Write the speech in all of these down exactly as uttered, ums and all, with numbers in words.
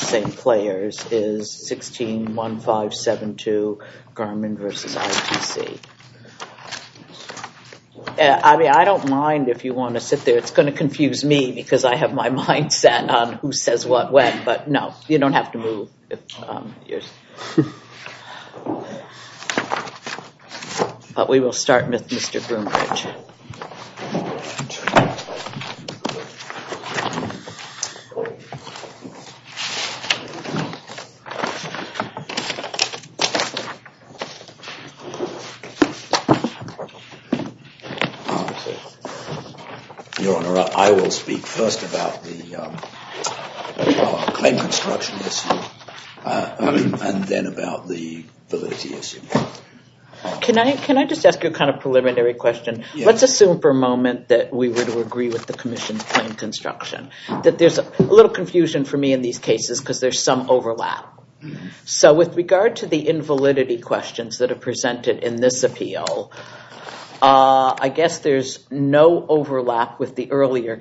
same players is sixteen one five seven two Garmin versus I T C. I mean, I don't mind if you want to sit there. It's going to confuse me because I have my mind set on who says what when. But no, you don't have to move. If um, you're... But we will start with Mister Groombridge. Your Honor, I will speak first about the um, uh, claim construction issue uh, and then about the validity issue. Can I can I just ask you a kind of preliminary question? Yes. Let's assume for a moment that we were to agree with the Commission's claim construction, that there's a, a little confusion for me in these cases because there's some overlap. Mm-hmm. So with regard to the invalidity questions that are presented in this appeal, Uh, I guess there's no overlap with the earlier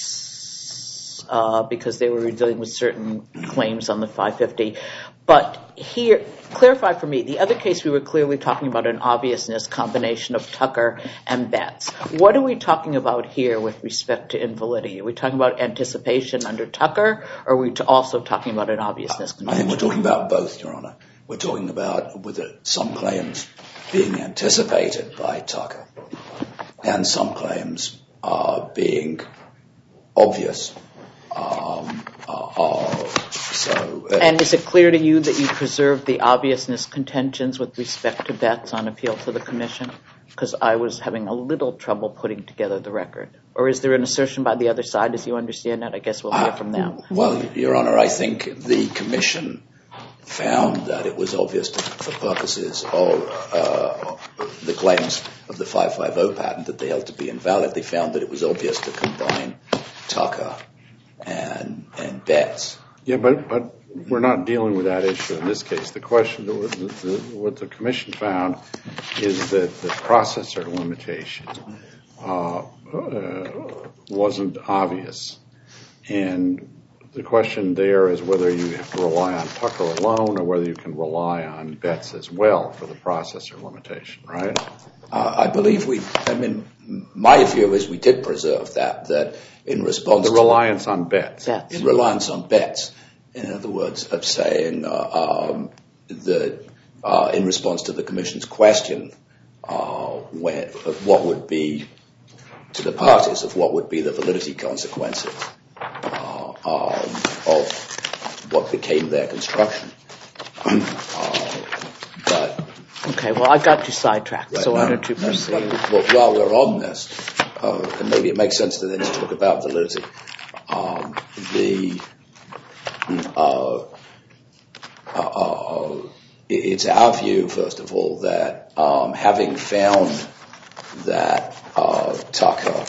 case uh, because they were dealing with certain claims on the five fifty. But here, clarify for me, the other case we were clearly talking about an obviousness combination of Tucker and Betts. What are we talking about here with respect to invalidity? Are we talking about anticipation under Tucker, or are we also talking about an obviousness combination? I think we're talking about both, Your Honor. We're talking about with some claims being anticipated by Tucker and some claims uh, being obvious. Um, uh, uh, so, uh, and is it clear to you that you preserved the obviousness contentions with respect to Betts on appeal to the Commission? Because I was having a little trouble putting together the record. Or is there an assertion by the other side, as you understand it? I guess we'll hear uh, from them. Well, Your Honor, I think the Commission found that it was obvious to, for purposes of uh, the claims of the five fifty patent that they held to be invalid. They found that it was obvious to combine Tucker and and Betts. Yeah, but but we're not dealing with that issue in this case. The question, the, the, what the Commission found is that the processor limitation uh, uh, wasn't obvious, and the question there is whether you have to rely on Tucker alone or whether you can rely on Betts as well for the processor limitation, right? Uh, I believe we, I mean, my view is we did preserve that, that in response the to... reliance on Betts. Betts. In reliance on Betts. In other words, of saying uh, um, that uh, in response to the Commission's question, uh, when, of what would be, to the parties, of what would be the validity consequences uh, um, of what became their construction. uh, but Okay, well, I got you sidetracked, right so now, why don't you proceed? Well, while we're on this, uh, and maybe it makes sense to then talk about validity, um, the uh, uh, uh, it's our view, first of all, that um, having found that uh, Tucker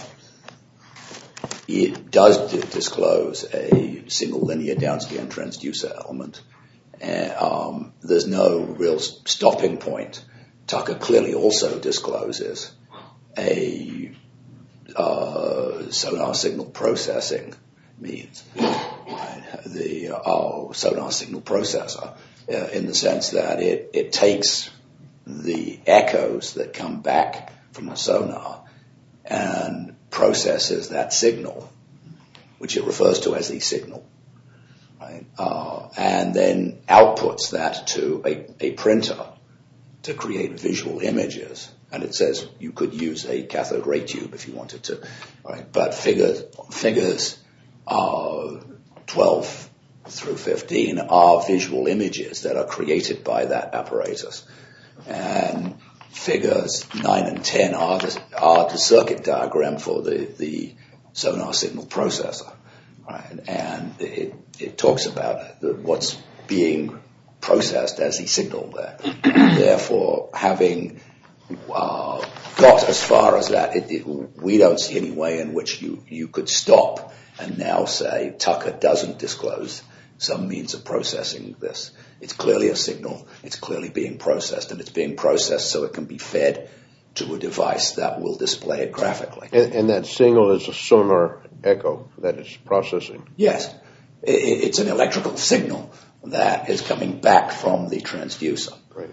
it does d- disclose a single linear downscan transducer element, and um, there's no real stopping point. Tucker clearly also discloses a uh, sonar signal processing means, right? the uh, sonar signal processor, uh, in the sense that it, it takes the echoes that come back from the sonar and processes that signal, which it refers to as the signal, right? Uh, and then outputs that to a, a printer to create visual images. And it says you could use a cathode ray tube if you wanted to, right? But figures, figures uh, twelve through fifteen are visual images that are created by that apparatus. And figures nine and ten are the, are the circuit diagram for the, the sonar signal processor, right? And it, it talks about the, what's being processed as the signal there. Therefore, having uh, got as far as that, it, it, we don't see any way in which you, you could stop and now say Tucker doesn't disclose some means of processing this. It's clearly a signal, it's clearly being processed, and it's being processed so it can be fed to a device that will display it graphically. And, and that signal is a sonar echo that it's processing? Yes. It's an electrical signal that is coming back from the transducer. Right.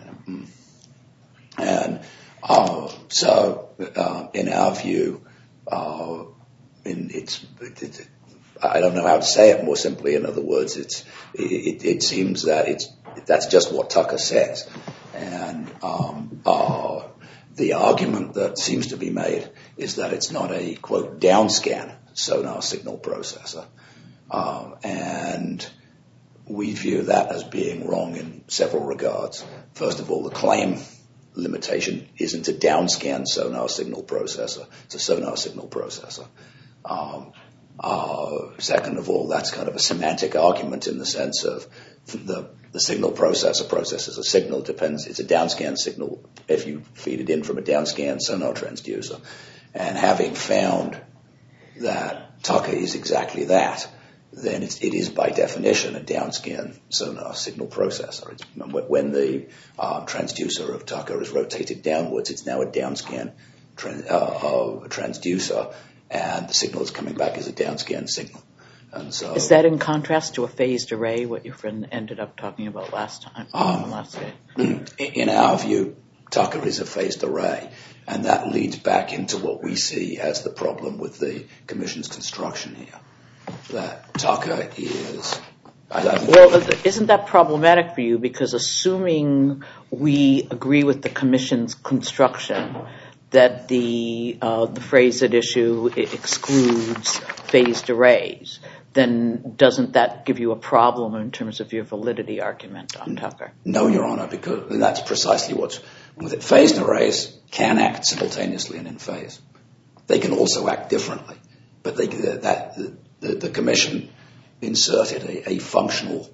And uh, so, uh, in our view, uh, in it's, it, I don't know how to say it more simply. In other words, it's it, it seems that it's that's just what Tucker says, and um, uh, the argument that seems to be made is that it's not a quote downscan sonar signal processor, um, and we view that as being wrong in several regards. First of all, the claim limitation isn't a downscan sonar signal processor. It's a sonar signal processor. Um, uh, second of all, that's kind of a semantic argument in the sense of the, the signal processor processes a signal. Depends. It's a downscan signal if you feed it in from a downscan sonar transducer. And having found that Tucker is exactly that, then it's, it is by definition a downscan sonar signal processor. It's, when the uh, transducer of Tucker is rotated downwards, it's now a downscan trans, uh, uh, transducer, and the signal is coming back as a downscan signal. And so, is that in contrast to a phased array, what your friend ended up talking about last time? Um, last day? In our view, Tucker is a phased array, and that leads back into what we see as the problem with the Commission's construction here. That Tucker is... I don't well, isn't that problematic for you? Because assuming we agree with the Commission's construction that the uh, the phrase at issue excludes phased arrays, then doesn't that give you a problem in terms of your validity argument on Tucker? No, Your Honor, because that's precisely what's with it. Phased arrays can act simultaneously and in phase. They can also act differently, but they that. The, the Commission inserted a, a functional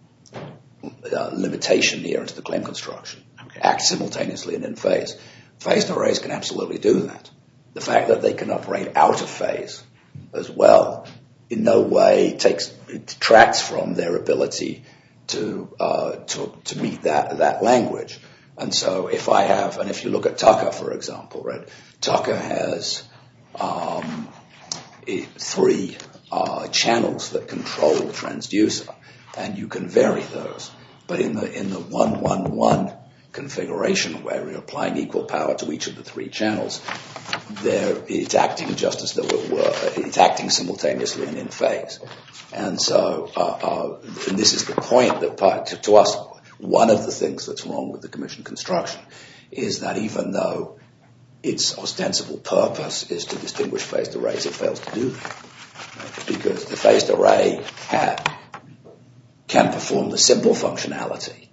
uh, limitation here into the claim construction. Okay. Act simultaneously and in phase. Phased arrays can absolutely do that. The fact that they can operate out of phase as well in no way takes it detracts from their ability to uh, to to meet that that language. And so if I have, and if you look at Tucker, for example, right, Tucker has um, it, three Uh, channels that control the transducer, and you can vary those. But in the in the one one one configuration where you're applying equal power to each of the three channels, there it's acting just as though it were it's acting simultaneously and in phase. And so, uh, uh, and this is the point that to, to us, one of the things that's wrong with the Commission construction is that even though its ostensible purpose is to distinguish phased arrays, it fails to do that. Because the phased array ha, can perform the simple functionality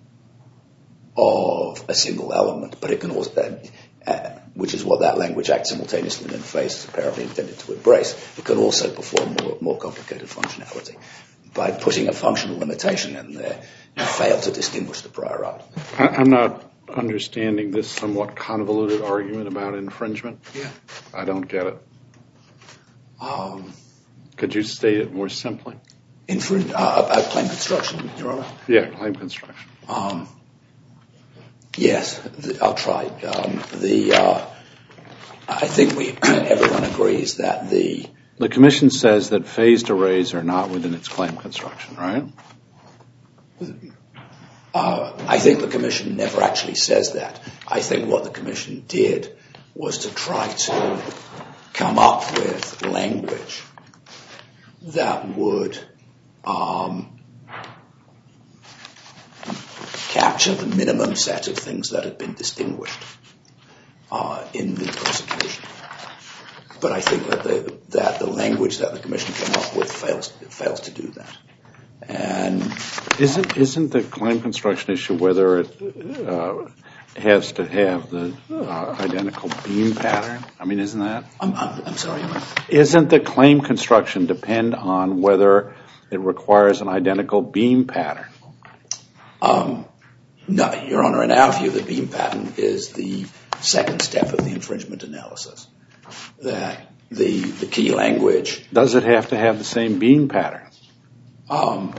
of a single element, but it can also, uh, which is what that language act simultaneously and in phase is apparently intended to embrace. It can also perform more, more complicated functionality. By putting a functional limitation in there, you fail to distinguish the prior art. I'm not understanding this somewhat convoluted argument about infringement. Yeah. I don't get it. Um... Could you state it more simply? Infring, uh, about claim construction, Your Honor? Yeah, claim construction. Um, yes, the, I'll try. Um, the uh, I think we everyone agrees that the the Commission says that phased arrays are not within its claim construction, right? Uh, I think the Commission never actually says that. I think what the Commission did was to try to come up with language that would um, capture the minimum set of things that had been distinguished uh, in the prosecution. But I think that the, that the language that the Commission came up with fails fails to do that. And isn't isn't the claim construction issue whether it uh, has to have the uh, identical beam pattern? I mean, isn't that? I'm, I'm, I'm sorry. Isn't the claim construction depend on whether it requires an identical beam pattern? Um, no, Your Honor. In our view, the beam pattern is the second step of the infringement analysis. That the the key language. Does it have to have the same beam pattern? Um,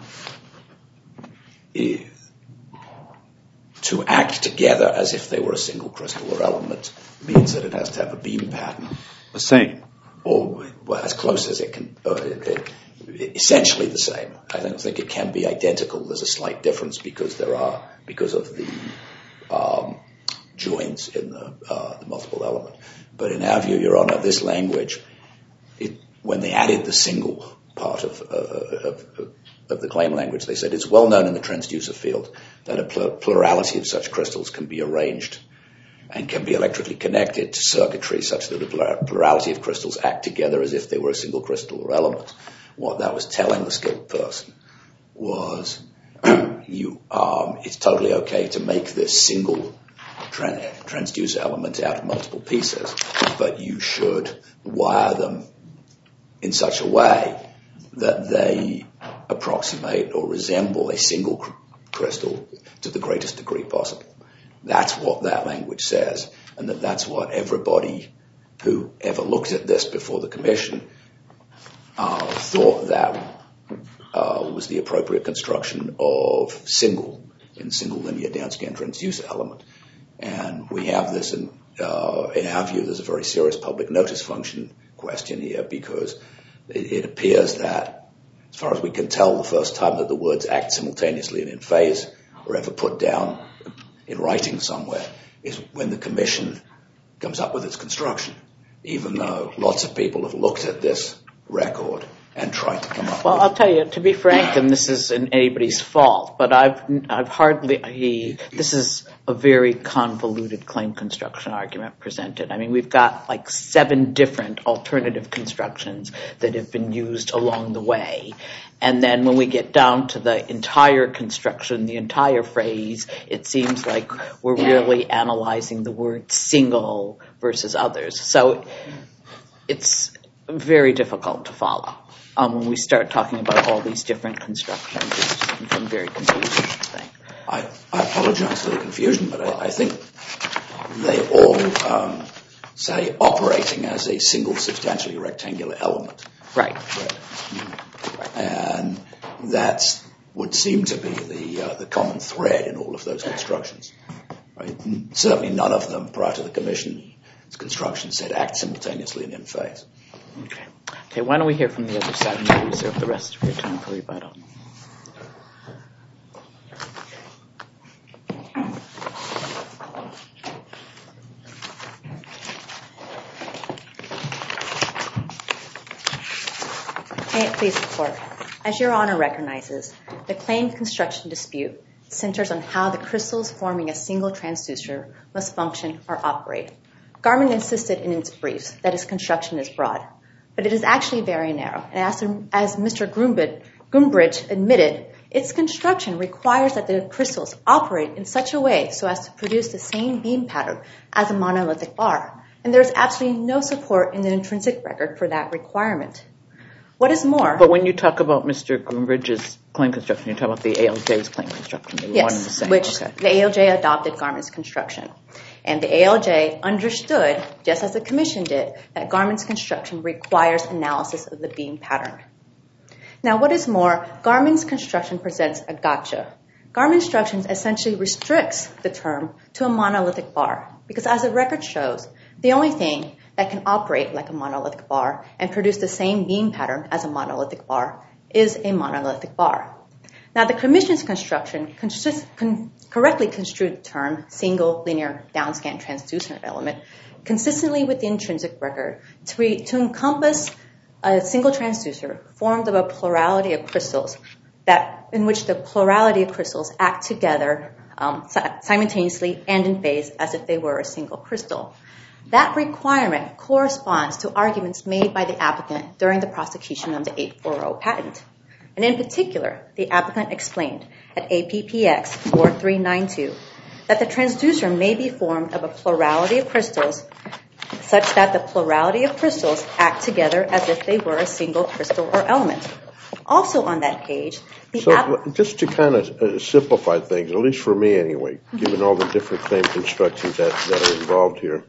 it, to act together as if they were a single crystal or element means that it has to have a beam pattern. The same. Or well, as close as it can. Uh, it, essentially the same. I don't think it can be identical. There's a slight difference because there are because of the um, joins in the, uh, the multiple element. But in our view, Your Honor, this language, it, when they added the single part of, uh, of, of the claim language, they said it's well known in the transducer field that a pl- plurality of such crystals can be arranged and can be electrically connected to circuitry such that a plurality of crystals act together as if they were a single crystal or element. What that was telling the skilled person was you, um, it's totally okay to make this single tran- transducer element out of multiple pieces, but you should wire them in such a way that they approximate or resemble a single cr- crystal to the greatest degree possible. That's what that language says, and that that's what everybody who ever looked at this before the commission uh, thought that uh, was the appropriate construction of single in single linear downscan transducer element. And we have this in, uh, in our view, there's a very serious public notice function question here, because it, it appears that, as far as we can tell, the first time that the words act simultaneously and in phase were ever put down in writing somewhere is when the commission comes up with its construction, even though lots of people have looked at this record and tried to come up well, with... Well, I'll tell you, to be frank, and this isn't anybody's fault, but I've I've hardly... He, this is a very convoluted claim construction argument presented. I mean, we've got like seven different alternative constructions that have been used along the way. And then when we get down to the entire construction, the entire phrase, it seems like we're really analyzing the word single versus others. So it's very difficult to follow. Um, when we start talking about all these different constructions, it just becomes very confusing, I think. I, I apologize for the confusion, but I, I think they all um, say operating as a single substantially rectangular element. Right. Right. And that would seem to be the uh, the common thread in all of those constructions. Right? And certainly none of them prior to the commission's construction said act simultaneously and in phase. Okay. Okay, why don't we hear from the other side and we'll reserve the rest of your time for rebuttal. May it please the Court. As Your Honor recognizes, the claim construction dispute centers on how the crystals forming a single transducer must function or operate. Garmin insisted in its briefs that its construction is broad, but it is actually very narrow. And as, as Mister Groombridge admitted, its construction requires that the crystals operate in such a way so as to produce the same beam pattern as a monolithic bar. And there is absolutely no support in the intrinsic record for that requirement. What is more... But when you talk about Mister Groombridge's claim construction, you're talking about the A L J's claim construction. They were yes, one and the same. which okay. the A L J adopted Garmin's construction. And the A L J understood, just as the Commission did, that Garmin's construction requires analysis of the beam pattern. Now, what is more, Garmin's construction presents a gotcha. Garmin's construction essentially restricts the term to a monolithic bar, because as the record shows, the only thing that can operate like a monolithic bar and produce the same beam pattern as a monolithic bar is a monolithic bar. Now, the Commission's construction consist, con, correctly construed the term single linear downscan transducer element consistently with the intrinsic record to, re, to encompass a single transducer formed of a plurality of crystals that in which the plurality of crystals act together um, simultaneously and in phase as if they were a single crystal. That requirement corresponds to arguments made by the applicant during the prosecution of the eight forty patent. And in particular, the applicant explained at A P P X four three nine two that the transducer may be formed of a plurality of crystals such that the plurality of crystals act together as if they were a single crystal or element. Also on that page, the so app- just to kind of uh, simplify things, at least for me anyway, mm-hmm. given all the different claim constructions that, that are involved here,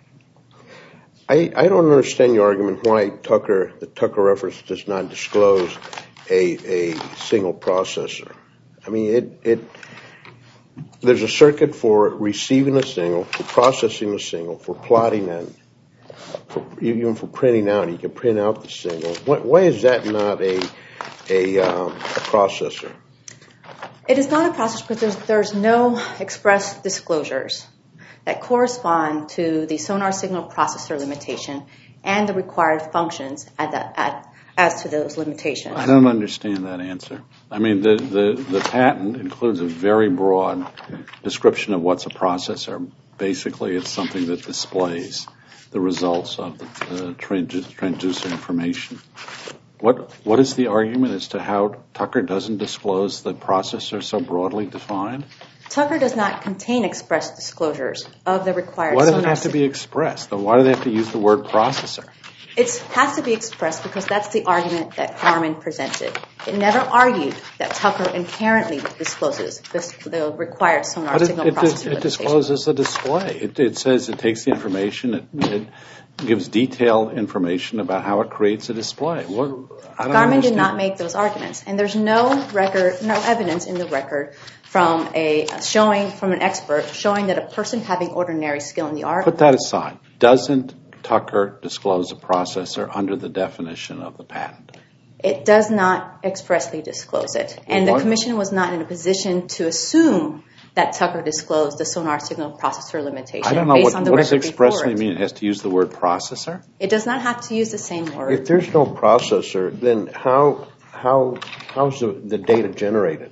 I, I don't understand your argument why Tucker, the Tucker reference does not disclose a, a single processor. I mean, it, it, there's a circuit for receiving a signal, for processing a signal, for plotting it, for, even for printing out. You can print out the signal. Why, why is that not a a, um, a processor? It is not a processor because there's, there's no express disclosures that correspond to the sonar signal processor limitation and the required functions at that, at, as to those limitations. I don't understand that answer. I mean, the, the, the patent includes a very broad description of what's a processor. Basically, it's something that displays the results of the uh, transducer information. What What is the argument as to how Tucker doesn't disclose the processor so broadly defined? Tucker does not contain express disclosures of the required Why does sonar it have to be expressed? Why do they have to use the word processor? It has to be expressed because that's the argument that Garmin presented. It never argued that Tucker inherently discloses this, the required sonar but signal it, processor it, it discloses the display. It, it says it takes the information, it, it gives detailed information about how it creates a display. What, I don't Garmin understand. did not make those arguments, and there's no record, no evidence in the record from a showing from an expert showing that a person having ordinary skill in the art. Put that aside. Doesn't Tucker disclose a processor under the definition of the patent? It does not expressly disclose it, and What? the Commission was not in a position to assume that Tucker disclosed the sonar signal processor limitation. I don't know based what, on the what does record expressly before it. mean. It has to use the word processor? It does not have to use the same word. If there's no processor, then how how how's the, the data generated?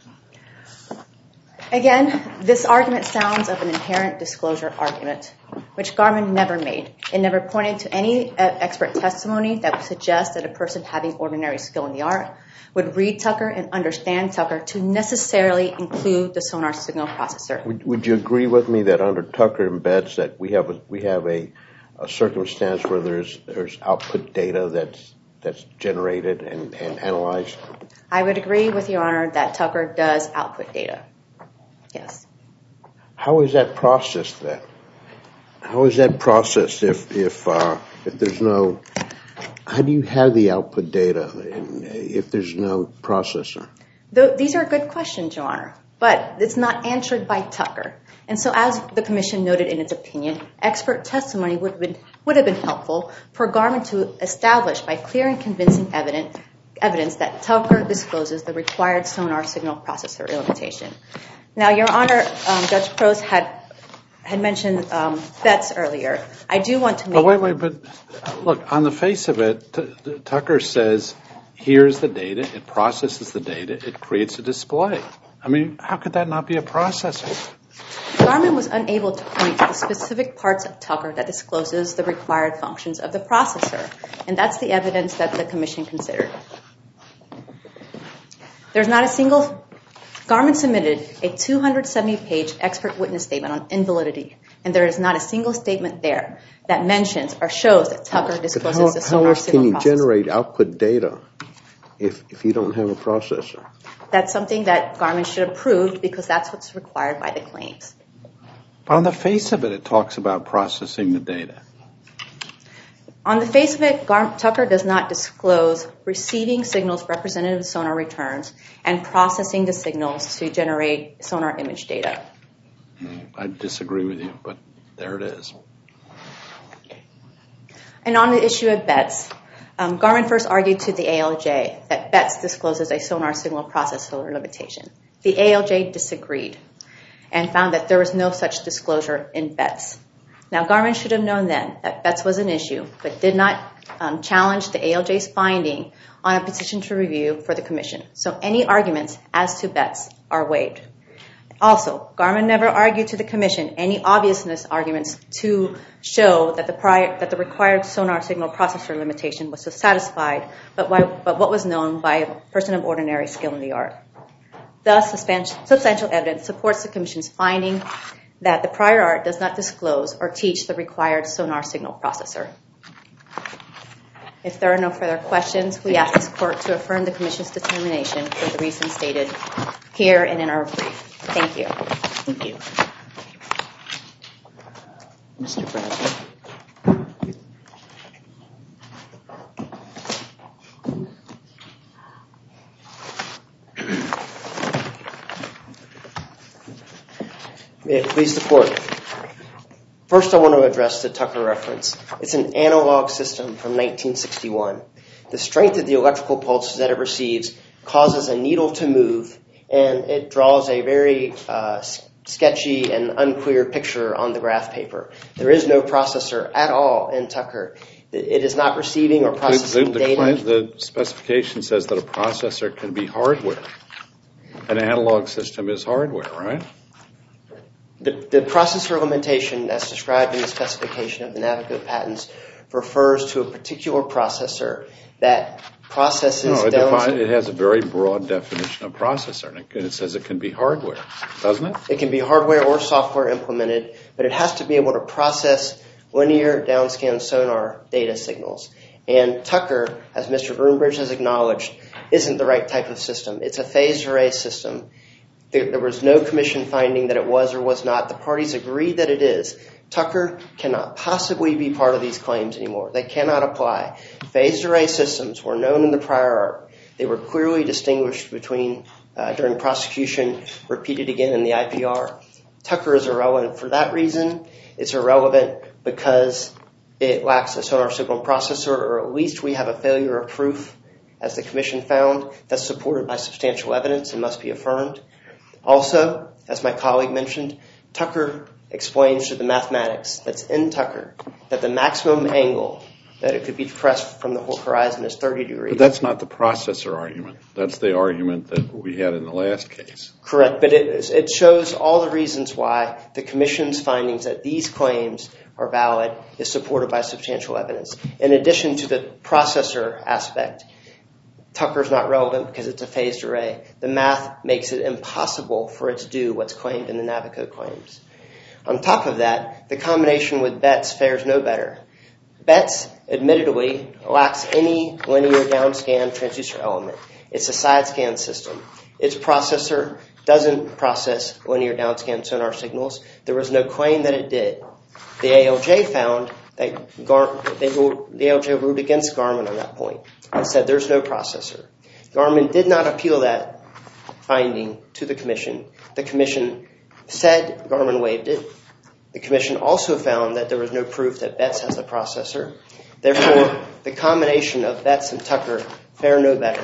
Again, this argument sounds of an inherent disclosure argument, which Garmin never made. It never pointed to any uh, expert testimony that would suggest that a person having ordinary skill in the art would read Tucker and understand Tucker to necessarily include the sonar signal processor. Would, would you agree with me that under Tucker and Betts that we have a, we have a, a circumstance where there's there's output data that's that's generated and, and analyzed? I would agree with Your Honor that Tucker does output data. Yes. How is that processed then? How is that processed if if uh, if there's no? How do you have the output data if there's no processor? Th- these are good questions, Your Honor, but it's not answered by Tucker. And so, as the Commission noted in its opinion, expert testimony would have been would have been helpful for Garmin to establish by clear and convincing evidence evidence that Tucker discloses the required sonar signal processor limitation. Now, Your Honor, um, Judge Prost had had mentioned um, Betts earlier. I do want to make... Oh, wait, wait, but look, on the face of it, T- Tucker says, here's the data, it processes the data, it creates a display. I mean, how could that not be a processor? Garmin was unable to point to the specific parts of Tucker that discloses the required functions of the processor, and that's the evidence that the Commission considered. There's not a single... Garmin submitted a two hundred seventy page expert witness statement on invalidity, and there is not a single statement there that mentions or shows that Tucker discloses how, the sonar how else signal can you processor. generate output data if if you don't have a processor? That's something that Garmin should have proved because that's what's required by the claims. But on the face of it, it talks about processing the data. On the face of it, Gar- Tucker does not disclose receiving signals representative of sonar returns and processing the signals to generate sonar image data. I disagree with you, but there it is. And on the issue of Betts, um, Garmin first argued to the A L J that Betts discloses a sonar signal processor limitation. The A L J disagreed and found that there was no such disclosure in Betts. Now, Garmin should have known then that Betts was an issue, but did not um, challenge the A L J's finding on a petition to review for the Commission. So any arguments as to Betts are waived. Also, Garmin never argued to the Commission any obviousness arguments to show that the, prior, that the required sonar signal processor limitation was satisfied, but, why, but what was known by a person of ordinary skill in the art. Thus, substantial evidence supports the Commission's finding that the prior art does not disclose or teach the required sonar signal processor. If there are no further questions, we ask this Court to affirm the Commission's determination for the reasons stated here and in our brief. Thank you. Thank you. Mister Bradley. May it please the Court. First, I want to address the Tucker reference. It's an analog system from nineteen sixty-one. The strength of the electrical pulses that it receives causes a needle to move, and it draws a very uh, sketchy and unclear picture on the graph paper. There is no processor at all in Tucker. It is not receiving or processing the, the, data. The specification says that a processor can be hardware. An analog system is hardware, right? The, the processor limitation as described in the specification of the Navico patents refers to a particular processor that processes no, it, down... define, it has a very broad definition of processor, and it, it says it can be hardware, doesn't it? It can be hardware or software implemented, but it has to be able to process linear downscan sonar data signals. And Tucker, as Mister Groombridge has acknowledged, isn't the right type of system. It's a phased array system. There, there was no commission finding that it was or was not. The parties agreed that it is. Tucker cannot possibly be part of these claims anymore. They cannot apply. Phased array systems were known in the prior art. They were clearly distinguished between uh, during prosecution, repeated again in the I P R. Tucker is irrelevant for that reason. It's irrelevant because it lacks a sonar signal processor, or at least we have a failure of proof, as the commission found, that's supported by substantial evidence and must be affirmed. Also, as my colleague mentioned, Tucker explains through the mathematics that's in Tucker that the maximum angle that it could be depressed from the horizon is thirty degrees. But that's not the processor argument. That's the argument that we had in the last case. Correct, but it, it shows all the reasons why the commission's findings that these claims are valid is supported by substantial evidence. In addition to the processor aspect, Tucker's not relevant because it's a phased array. The math makes it impossible for it to do what's claimed in the Navico claims. On top of that, the combination with Betts fares no better. Betts, admittedly, lacks any linear downscan transducer element. It's a side scan system. Its processor doesn't process linear downscan sonar signals. There was no claim that it did. The A L J found that Gar- they ruled, the A L J ruled against Garmin on that point and said there's no processor. Garmin did not appeal that finding to the commission. The commission said Garmin waived it. The commission also found that there was no proof that Betts has a processor. Therefore, the combination of Betts and Tucker fare no better.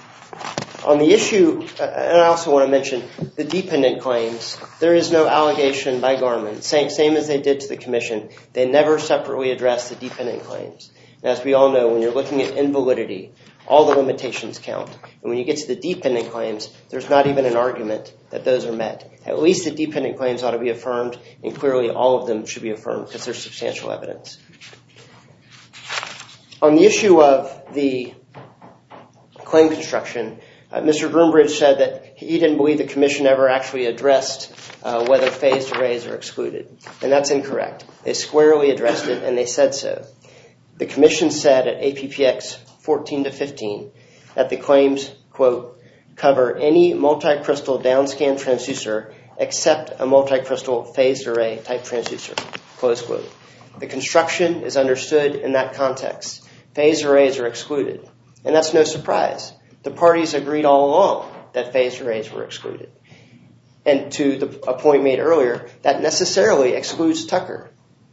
On the issue, uh, and I also want to mention the dependent claims, there is no allegation by Garmin, same, same as they did to the commission. They never separately addressed the dependent claims. And as we all know, when you're looking at invalidity, all the limitations count. And when you get to the dependent claims, there's not even an argument that those are met. At least the dependent claims ought to be affirmed, and clearly all of them should be affirmed because there's substantial evidence. On the issue of the claim construction, uh, Mister Groombridge said that he didn't believe the commission ever actually addressed uh, whether phased arrays are excluded. And that's incorrect. They squarely addressed it, and they said so. The commission said at A P P X fourteen to fifteen that the claims, quote, cover any multi-crystal downscan transducer except a multi-crystal phased array type transducer, close quote. The construction is understood in that context. Phased arrays are excluded. And that's no surprise. The parties agreed all along that phased arrays were excluded. And to the, a point made earlier, that necessarily excludes Tucker.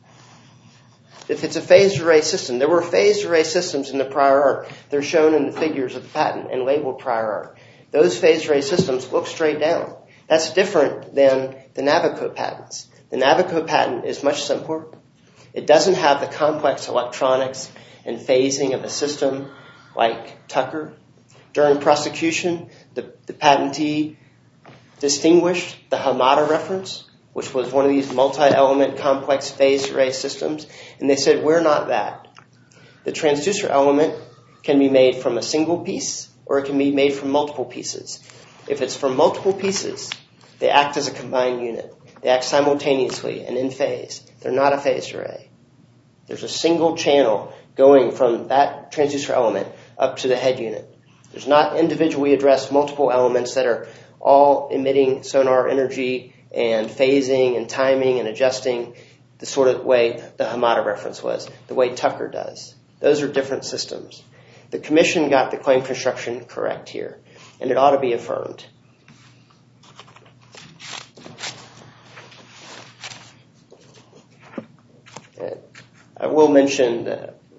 If it's a phased array system, there were phased array systems in the prior art. They're shown in the figures of the patent and labeled prior art. Those phased array systems look straight down. That's different than the Navico patents. The Navico patent is much simpler. It doesn't have the complex electronics and phasing of a system like Tucker. During prosecution, the, the patentee distinguished the Hamada reference, which was one of these multi-element complex phased array systems, and they said, we're not that. The transducer element can be made from a single piece, or it can be made from multiple pieces. If it's from multiple pieces, they act as a combined unit. They act simultaneously and in phase. They're not a phased array. There's a single channel going from that transducer element up to the head unit. There's not individually addressed multiple elements that are all emitting sonar energy and phasing and timing and adjusting the sort of way the Hamada reference was, the way Tucker does. Those are different systems. The commission got the claim construction correct here, and it ought to be affirmed. I will mention that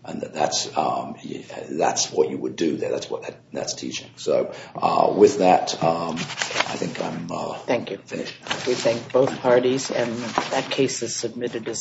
and that that's um, that's what you would do there. That's what that, that's teaching. So uh, with that, um, I think I'm uh, Thank you. finished. We thank both parties, and that case is submitted as